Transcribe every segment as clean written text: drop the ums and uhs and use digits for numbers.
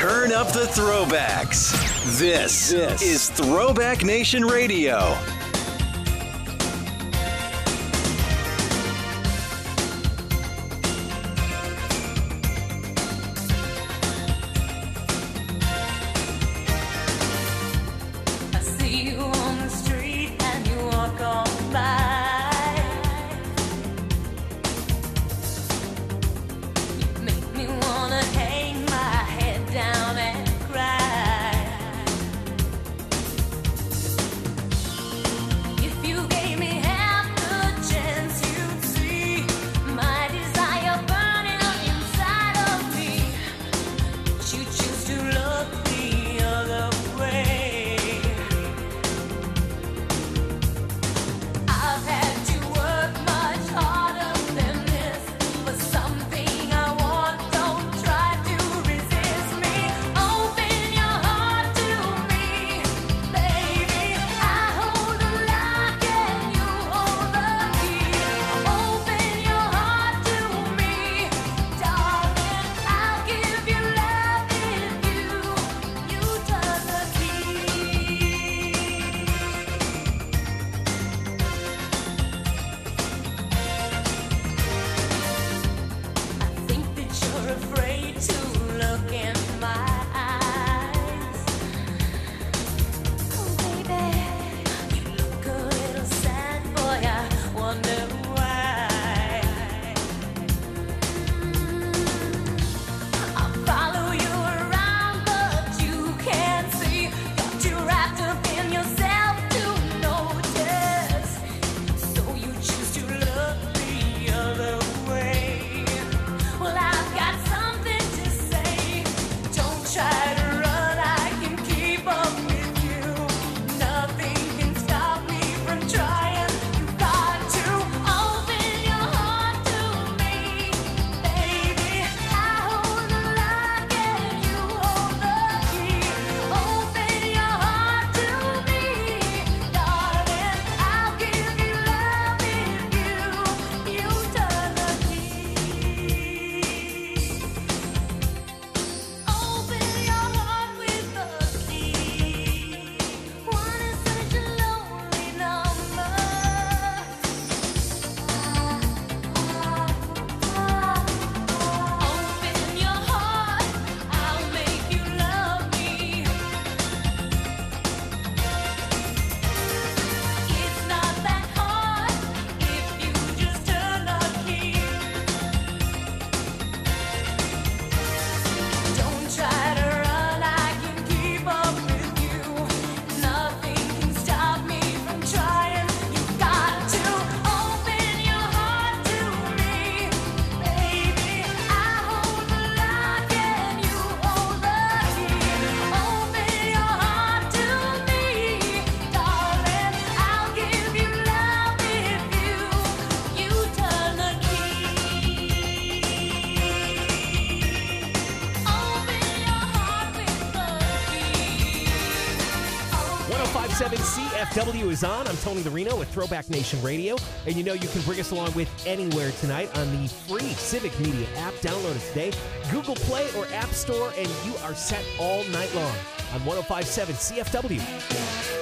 Turn up the throwbacks. This is Throwback Nation Radio. CFW is on. I'm Tony Larino with Throwback Nation Radio. And you know you can bring us along with anywhere tonight on the free Civic Media app. Download it today. Google Play or App Store, and you are set all night long on 105.7 CFW.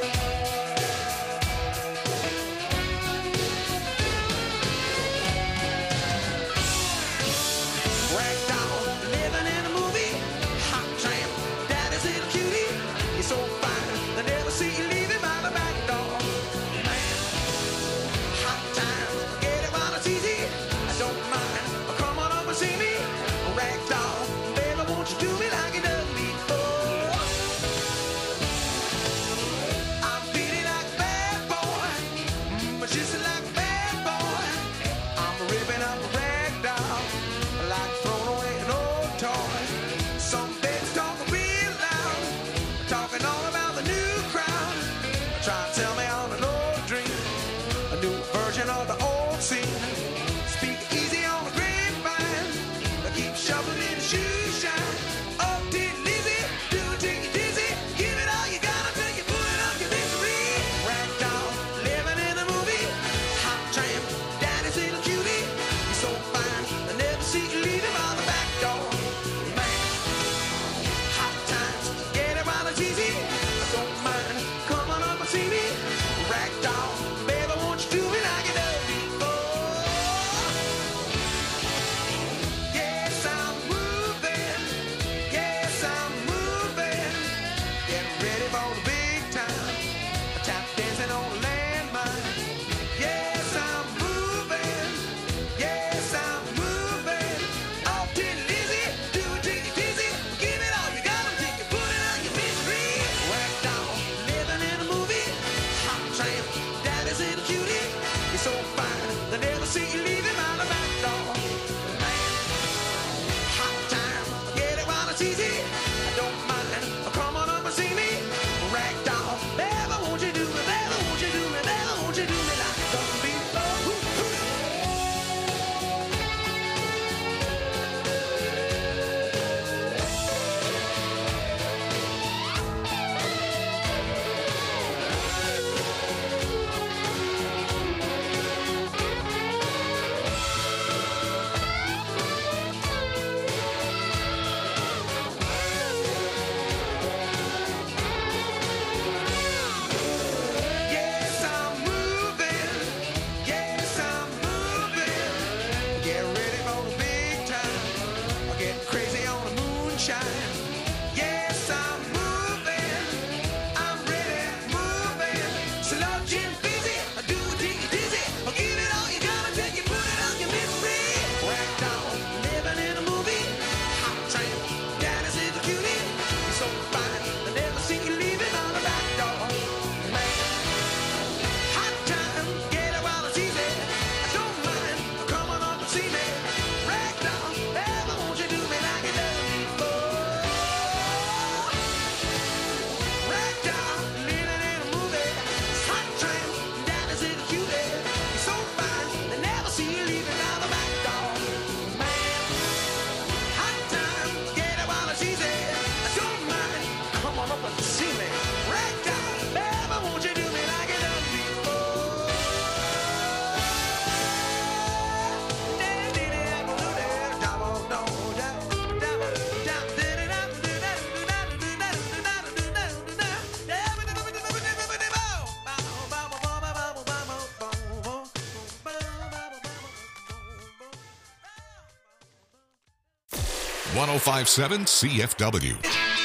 105.7 CFW.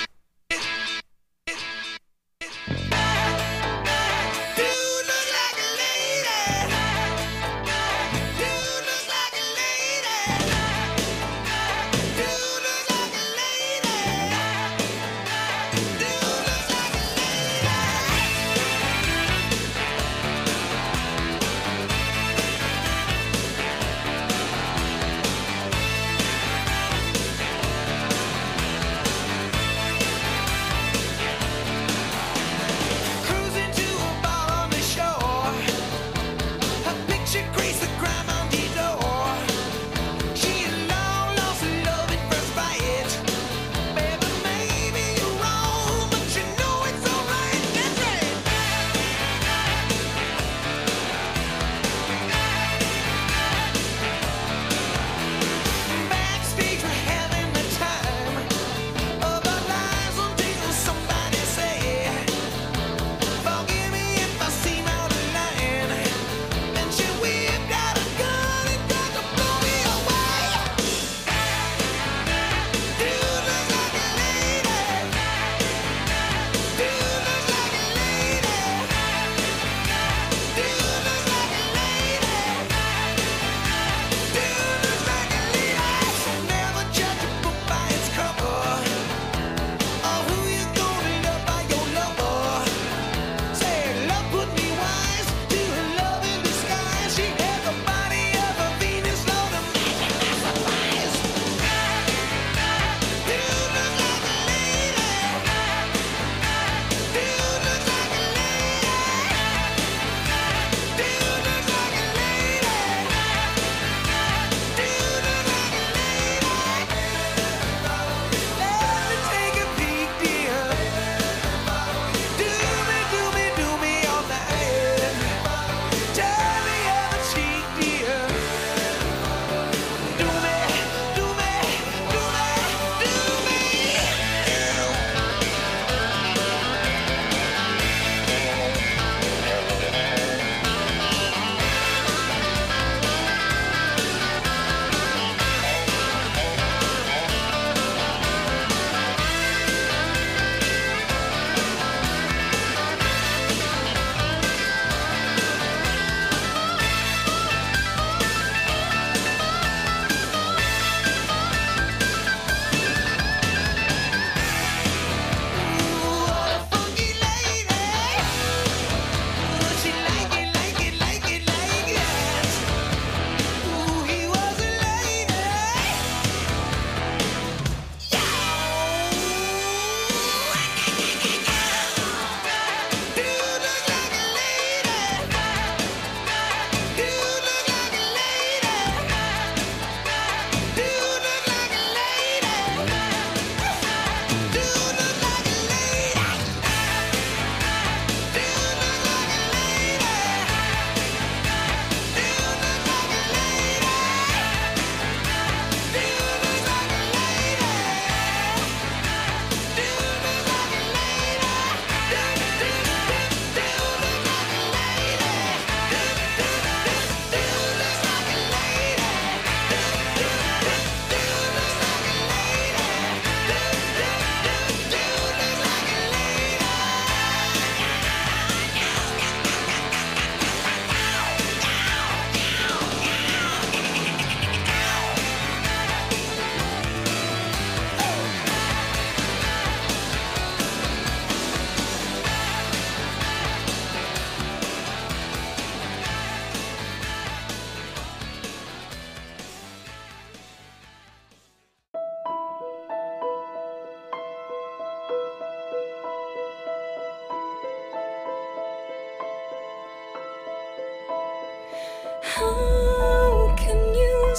How can you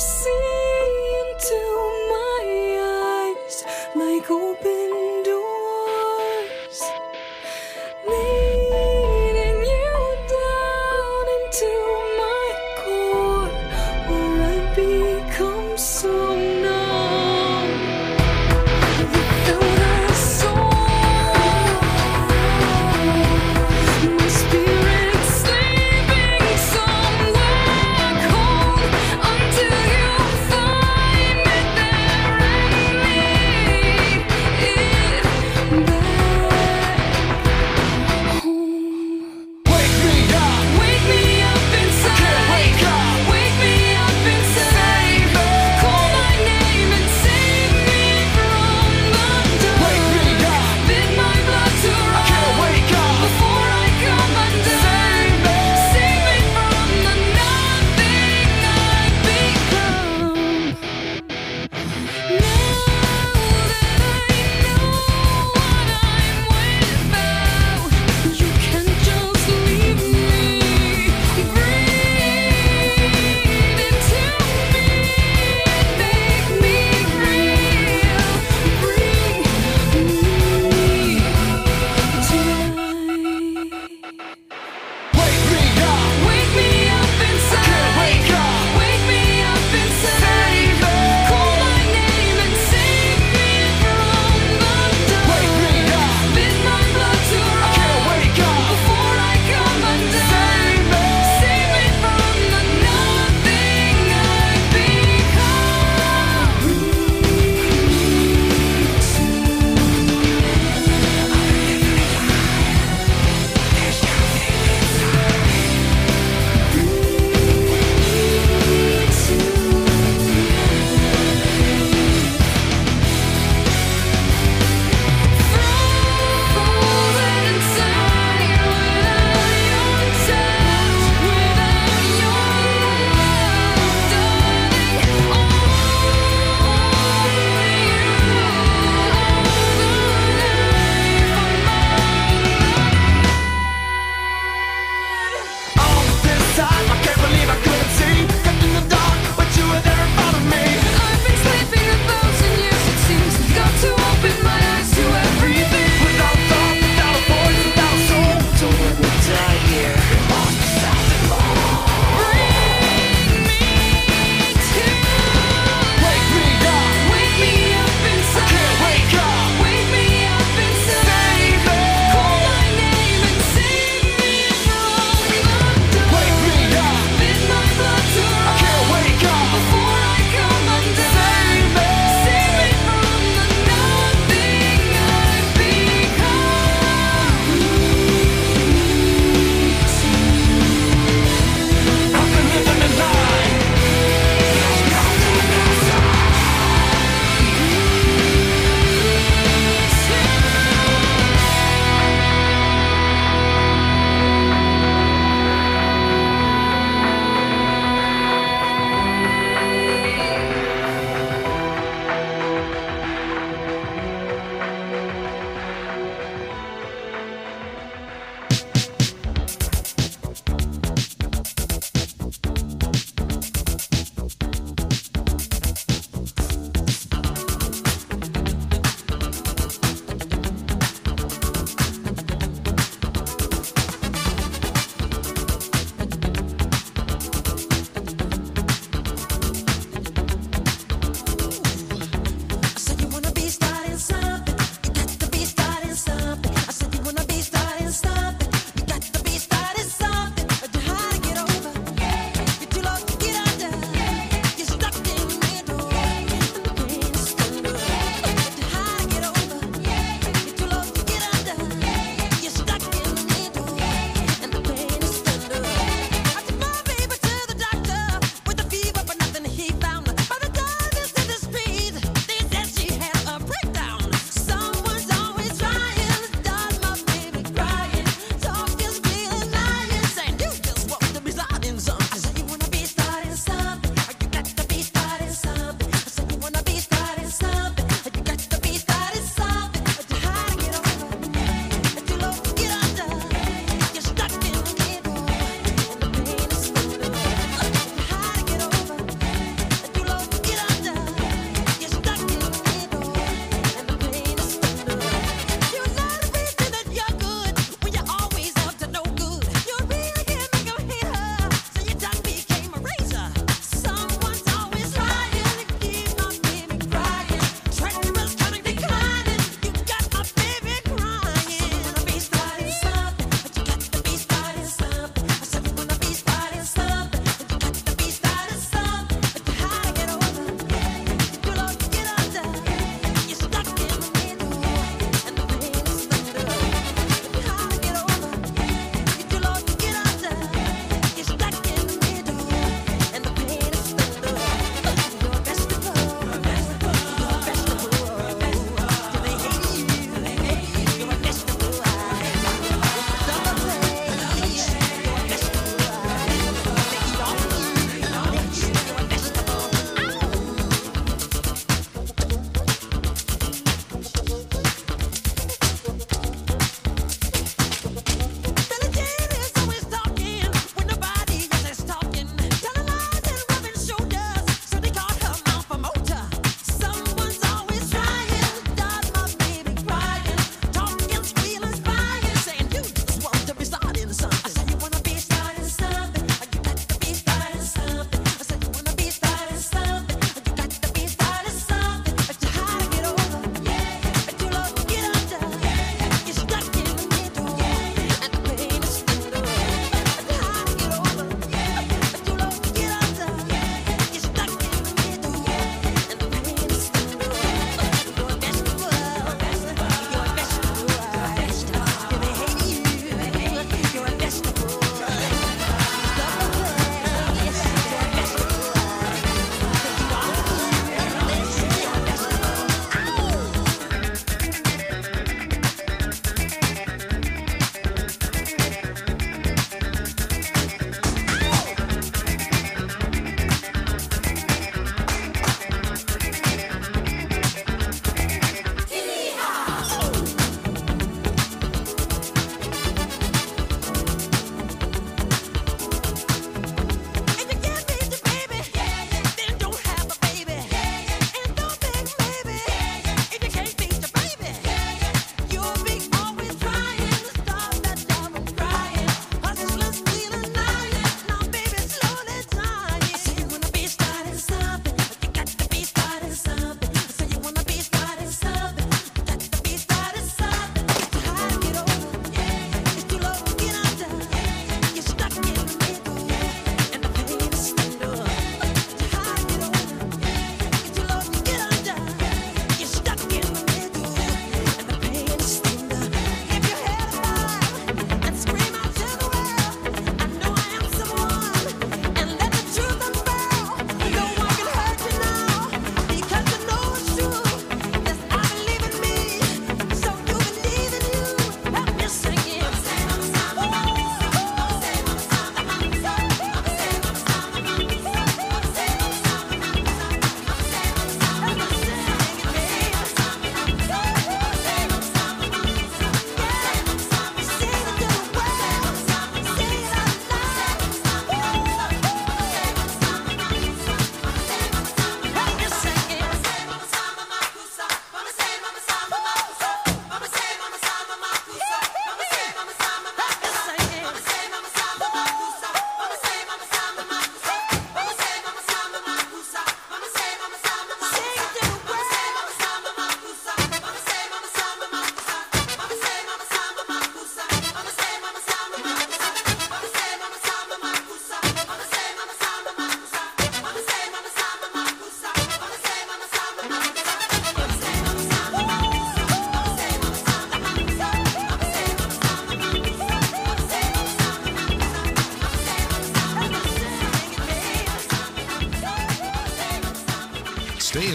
see into my eyes like open doors, leading you down into my core, where I become so numb without a soul. My spirit sleeping somewhere cold.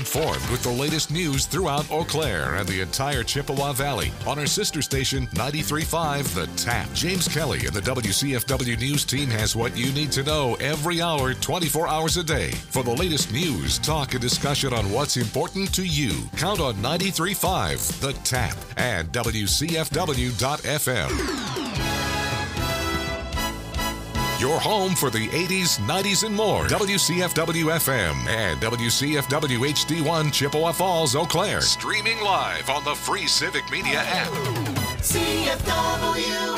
informed with the latest news throughout Eau Claire and the entire Chippewa Valley on our sister station 93.5 The Tap. James Kelly and the WCFW News team has what you need to know every hour, 24 hours a day. For the latest news, talk, and discussion on what's important to you, count on 93.5 The Tap and WCFW.FM. Your home for the 80s, 90s, and more. WCFW-FM and WCFW HD1 Chippewa Falls, Eau Claire. Streaming live on the free Civic Media app. CFW.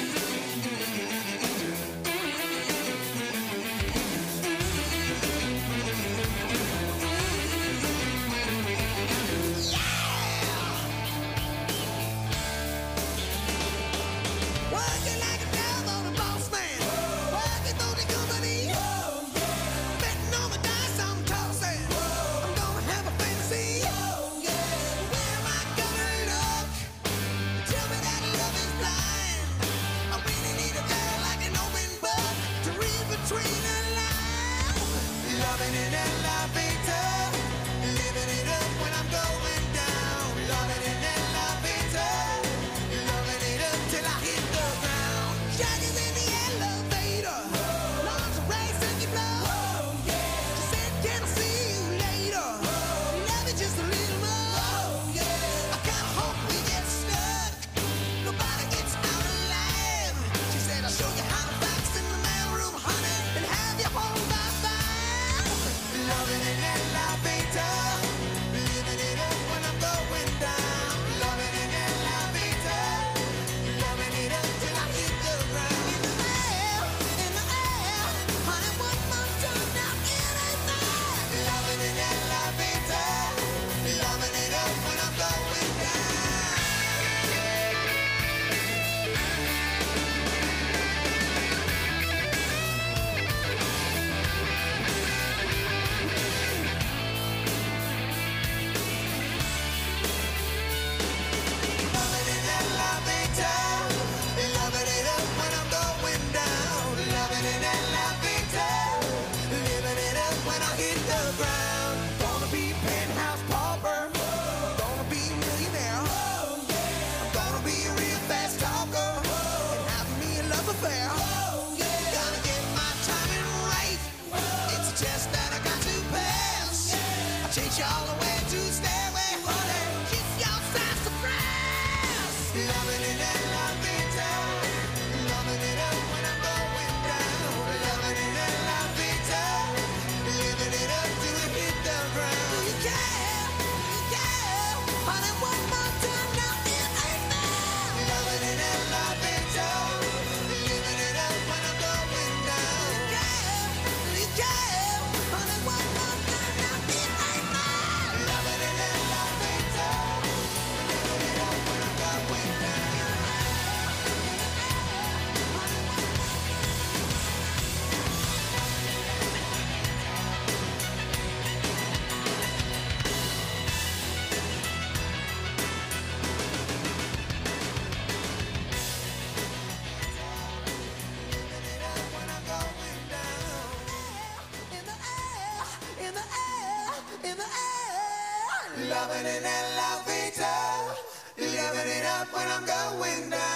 Loving it and la vida, living it up when I'm going down.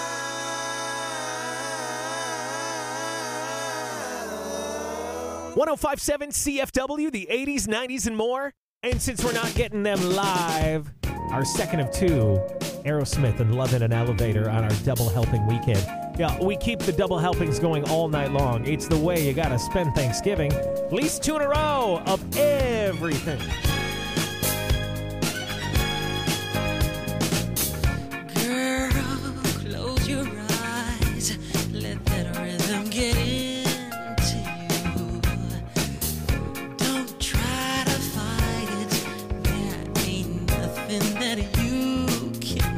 105.7 CFW, the 80s, 90s, and more. And since we're not getting them live, our second of two, Aerosmith and Love in an Elevator on our double helping weekend. Yeah, we keep the double helpings going all night long. It's the way you gotta spend Thanksgiving. At least two in a row of everything. Girl, close your eyes. Let that rhythm get into you. Don't try to fight it. There ain't nothing that you can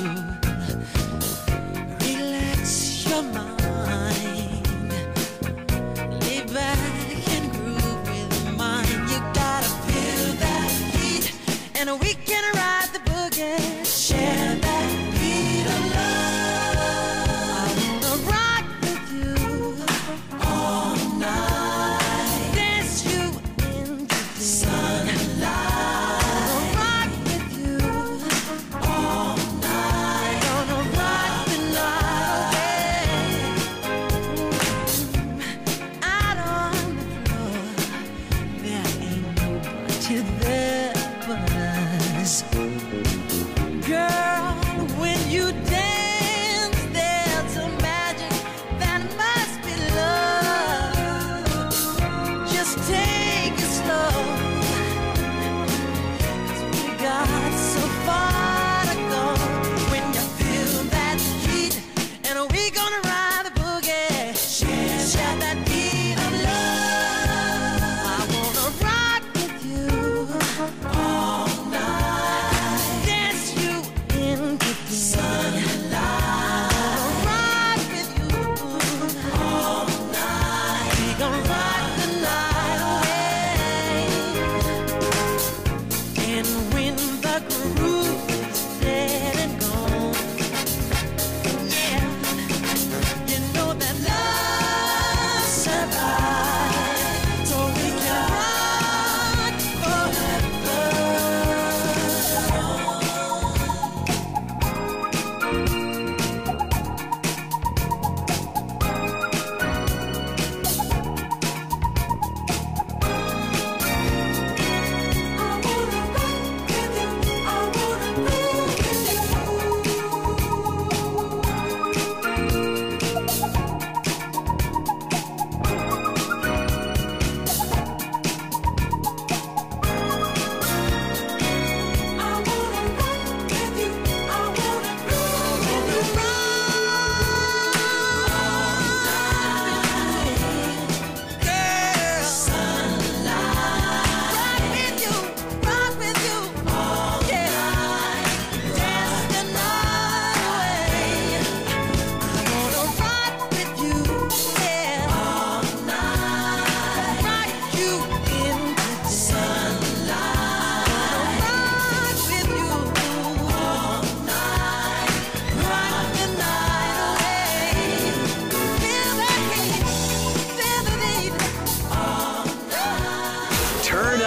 do. Relax your mind. Lay back and groove with mine. You gotta feel that.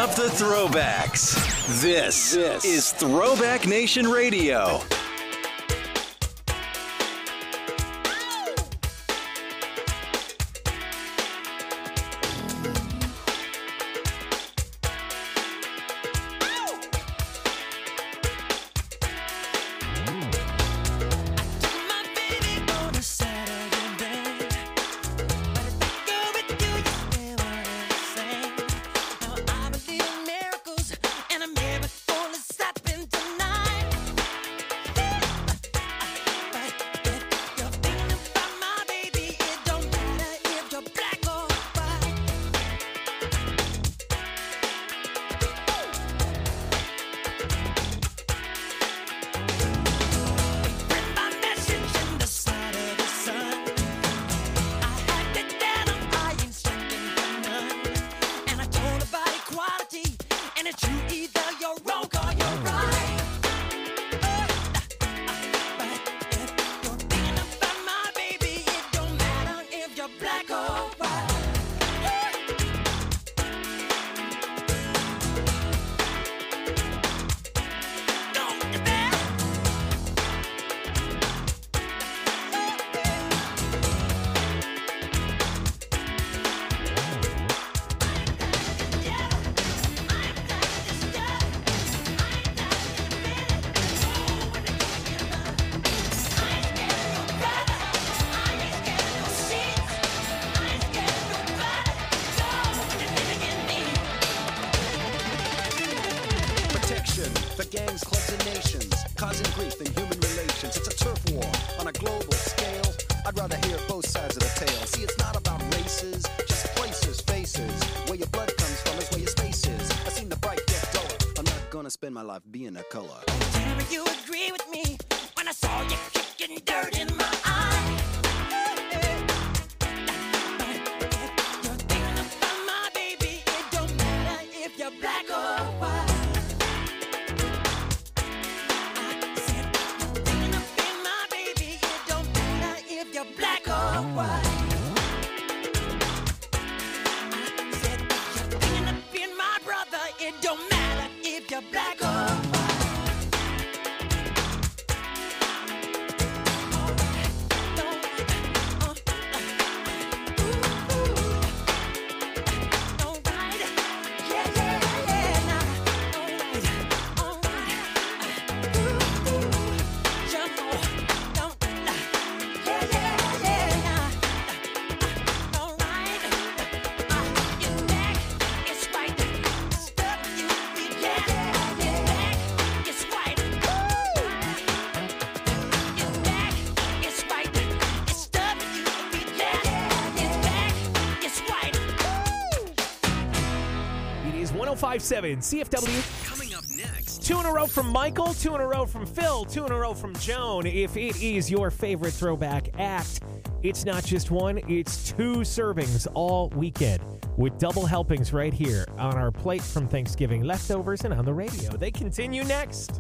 up the throwbacks. This is Throwback Nation Radio. Spend my life being a color. Tell me you agree with me when I saw you kicking dirt in my eye. You're thinking about my baby. It don't matter if you're black or white. I said you're thinking about my baby. It don't matter if you're black or white. I said you're thinking about my brother. It don't matter if you're black or white. It is 105.7 CFW. Coming up next. 2 in a row from Michael, 2 in a row from Phil, 2 in a row from Joan. If it is your favorite throwback act, it's not just one, it's 2 servings all weekend with double helpings right here on our plate from Thanksgiving leftovers and on the radio. They continue next.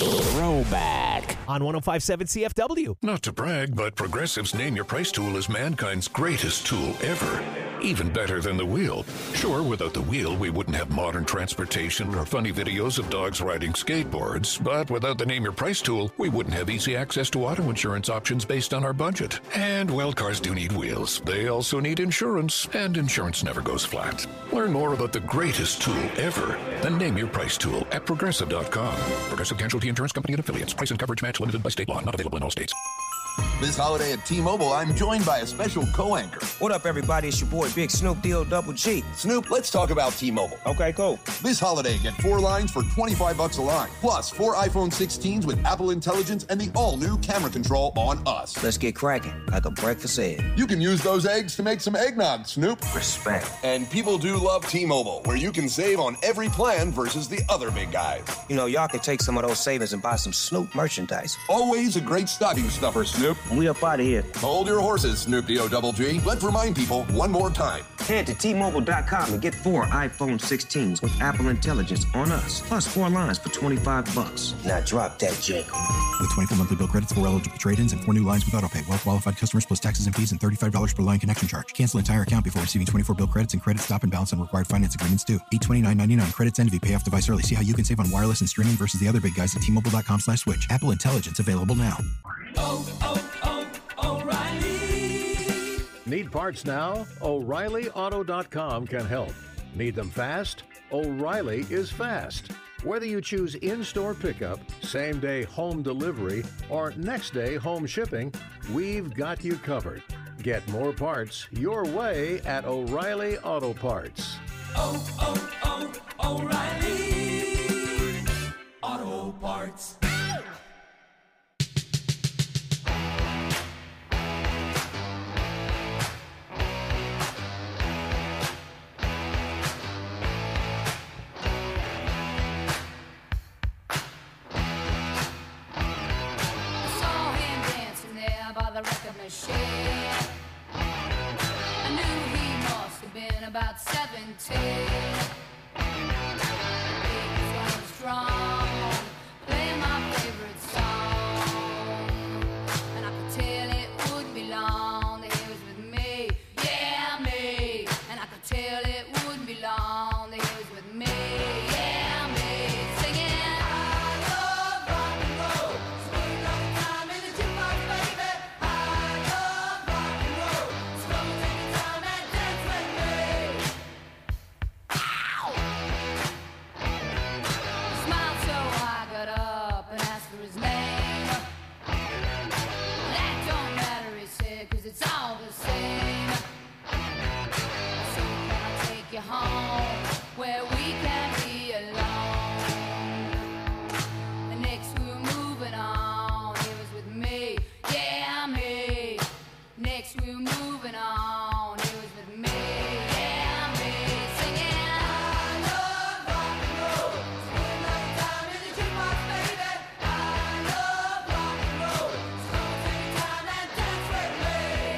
Throwback on 105.7 CFW. Not to brag, but Progressive's Name Your Price tool is mankind's greatest tool ever. Even better than the wheel. Sure, without the wheel, we wouldn't have modern transportation or funny videos of dogs riding skateboards. But without the Name Your Price tool, we wouldn't have easy access to auto insurance options based on our budget. And, well, cars do need wheels. They also need insurance, and insurance never goes flat. Learn more about the greatest tool ever, the Name Your Price tool at Progressive.com. Progressive Casualty Insurance Company and Affiliates. Price and coverage match limited by state law. Not available in all states. This holiday at T-Mobile, I'm joined by a special co-anchor. What up, everybody? It's your boy, Big Snoop D-O-double G. Snoop, let's talk about T-Mobile. Okay, cool. This holiday, get 4 lines for $25 a line, plus 4 iPhone 16s with Apple Intelligence and the all-new camera control on us. Let's get cracking, like a breakfast egg. You can use those eggs to make some eggnog, Snoop. Respect. And people do love T-Mobile, where you can save on every plan versus the other big guys. You know, y'all can take some of those savings and buy some Snoop merchandise. Always a great stocking stuffer, Snoop. and we up out of here. Hold your horses, Snoop D-O Double G. Let's remind people one more time. Head to T-Mobile.com and get 4 iPhone 16s with Apple Intelligence on us, plus 4 lines for $25. Now drop that jangle. With 24 monthly bill credits, 4 eligible trade-ins, and 4 new lines with AutoPay. Well-qualified customers plus taxes and fees and $35 per line connection charge. Cancel entire account before receiving 24 bill credits and credit stop and balance on required finance agreements due. $829.99 credits end if you pay off device early. See how you can save on wireless and streaming versus the other big guys at T-Mobile.com/switch. Apple Intelligence available now. O'Reilly. Need parts now? O'ReillyAuto.com can help. Need them fast? O'Reilly is fast. Whether you choose in-store pickup, same-day home delivery, or next-day home shipping, we've got you covered. Get more parts your way at O'Reilly Auto Parts. O'Reilly Auto Parts. I knew he must have been about 17. He was strong, playing my favorite song, and I could tell it wouldn't be long that he was with me, yeah me, and I could tell it wouldn't be long that he was with me, yeah me, singing I love rock and roll, spending all the time in the jukebox, baby. It's all the same. So can I take you home where we can be alone? And next we were moving on. He was with me, yeah me. Next we were moving on. He was with me, yeah me. Singing I love rock and roll. Spending all the time in the jukebox, baby. I love rock and roll. So take your time and dance with me.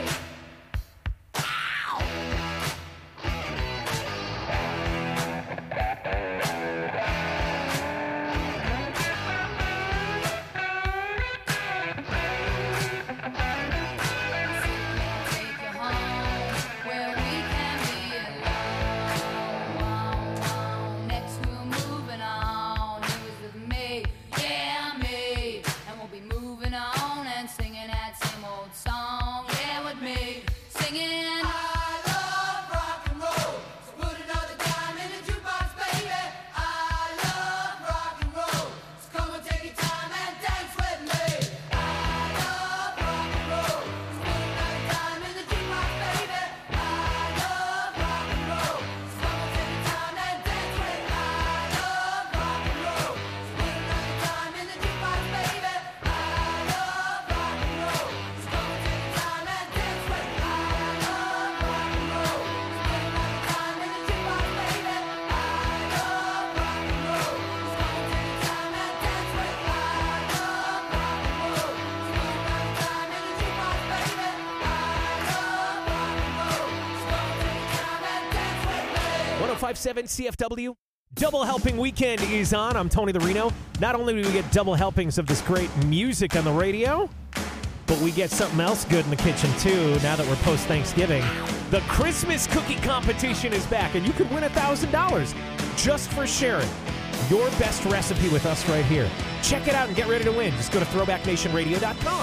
CFW. Double Helping Weekend is on. I'm Tony the Reno. Not only do we get double helpings of this great music on the radio, but we get something else good in the kitchen, too, now that we're post-Thanksgiving. The Christmas cookie competition is back, and you could win $1,000 just for sharing your best recipe with us right here. Check it out and get ready to win. Just go to throwbacknationradio.com.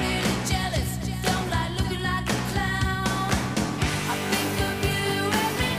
Jealous, don't like looking like a clown. I think of you every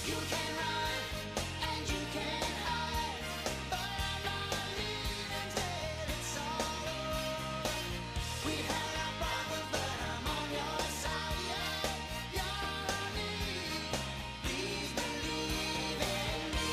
You can run and you can hide, but I'm not leaving till it's all over. We had our problems, but I'm on your side. Yeah, you're all I need. Please believe in me.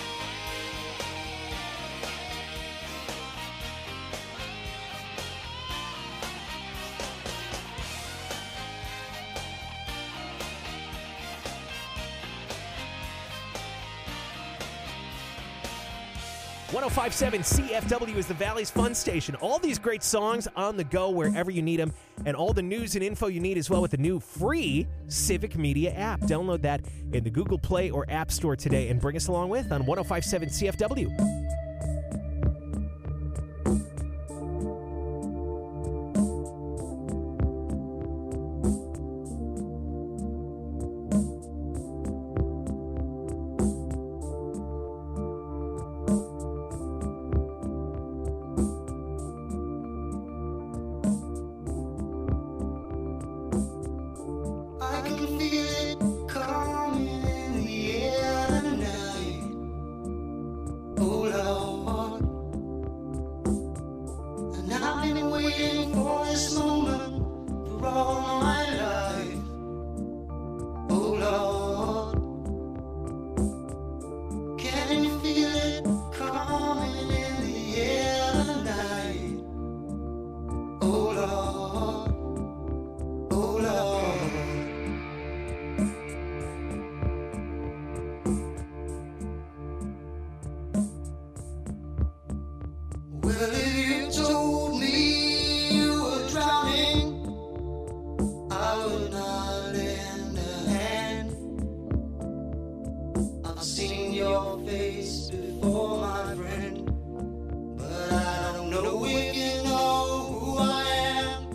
.1057 CFW is the Valley's fun station. All these great songs on the go wherever you need them, and all the news and info you need as well with the new free Civic Media app. Download that in the Google Play or App Store today and bring us along with on 1057 CFW. I can feel it coming in the air tonight. Oh Lord, and I've been waiting for this moment for all my life. Oh Lord, can you feel it coming in the air tonight? Oh Lord, oh Lord. Well, if you told me you were drowning, I would not lend a hand. I've seen your face before, my friend, but I don't know if you know who I am.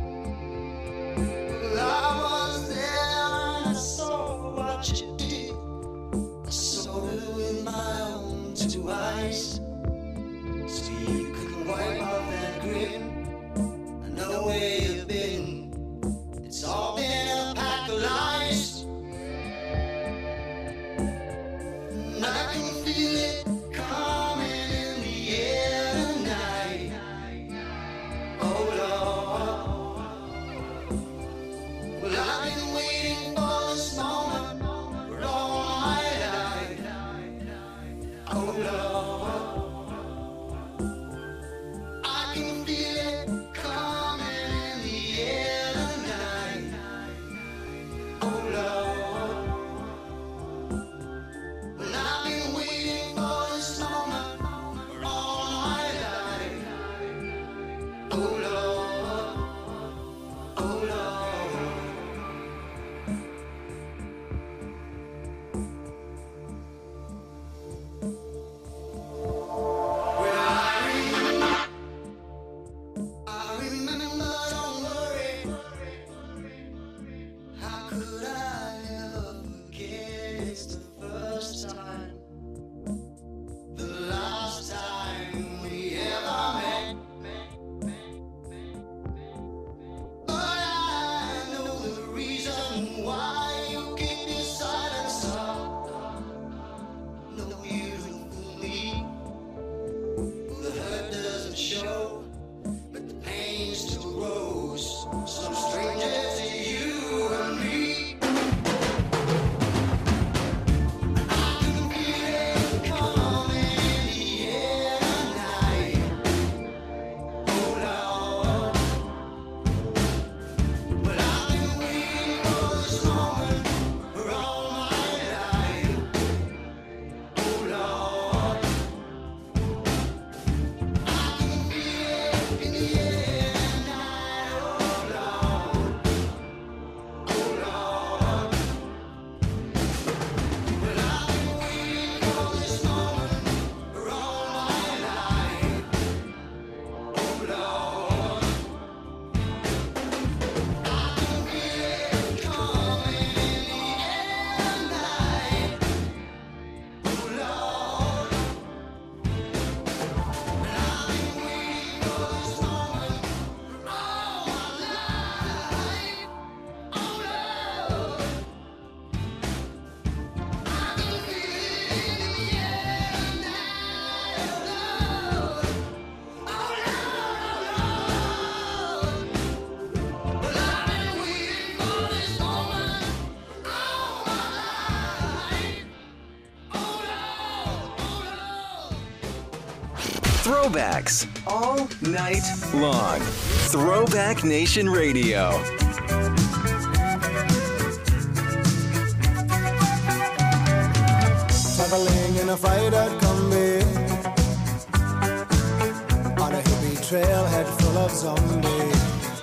Well, I was there and I saw what you did. I saw it with my own two eyes. So you could wipe off that grin. I know where you've been. It's all been a pack of lies. And I can feel it coming. Throwbacks all night long. Throwback Nation Radio. Traveling in a fighter combi on a hippie trailhead full of zombies.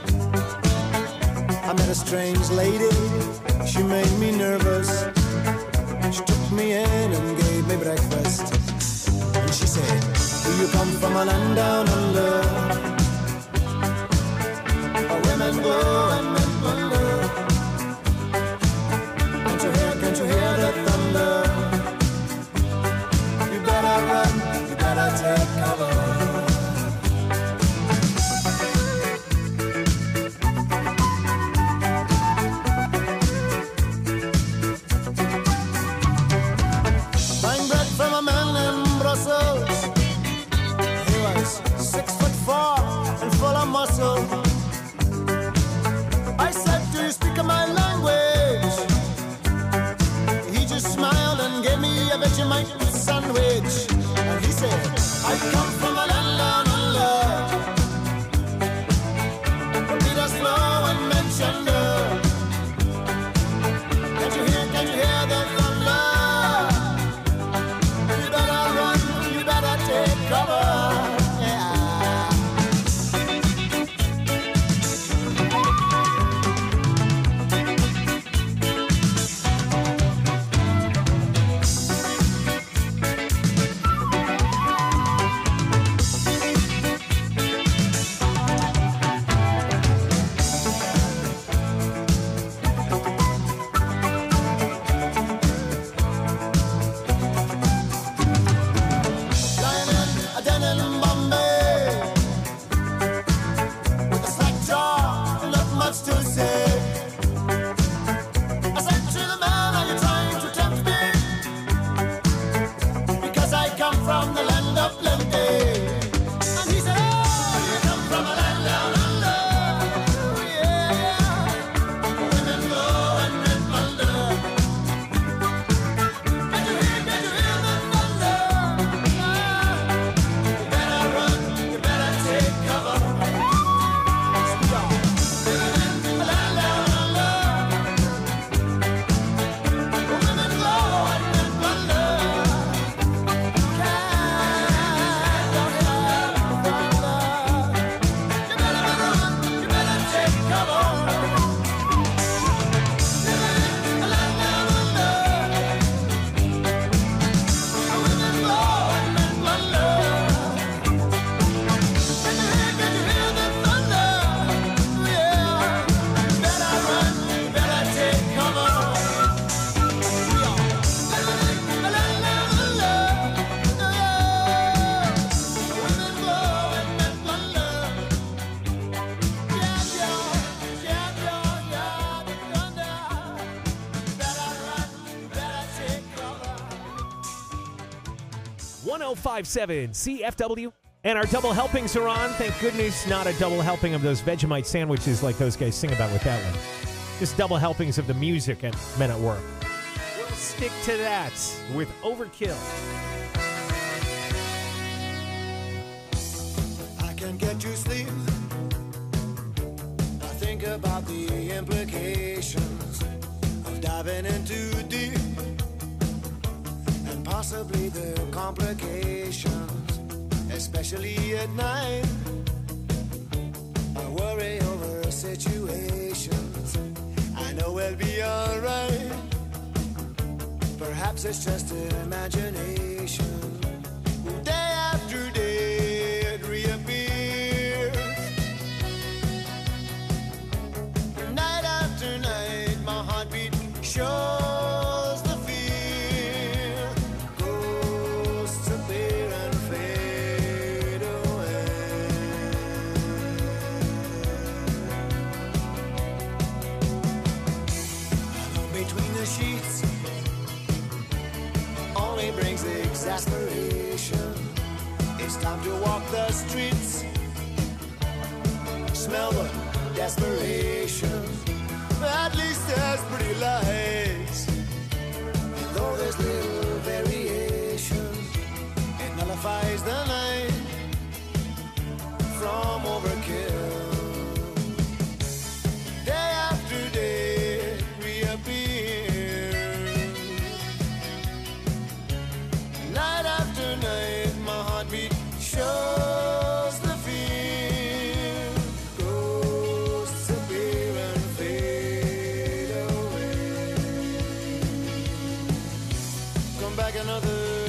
I met a strange lady, she made me nervous. She took me in and gave me breakfast. And she said, do you come from a land down under, where women glow and men wonder? Can't you hear the thunder? You better run, you better take cover. Buying bread from a man in Brussels. He was 6'4" and full of muscle. I said, do you speak my language? He just smiled and gave me a Vegemite sandwich. And he said, I come from a land down under, where Peter's slow and men's under. Can't you hear the thunder? You better run, you better take cover. CFW. And our double helpings are on. Thank goodness not a double helping of those Vegemite sandwiches like those guys sing about with that one. Just double helpings of the music at Men at Work. We'll stick to that with Overkill. I can't get to sleep. I think about the implications of diving in too deep, and possibly the complications, especially at night. I worry over situations I know we'll be alright. Perhaps it's just imagination. Day after day it reappears. Night after night my heartbeat shows the fear. Ghosts appear and fade away. Alone between the sheets only brings exasperation. It's time to walk the streets, smell the desperation. At least there's pretty lights, and though there's little variation, it nullifies the night. come back another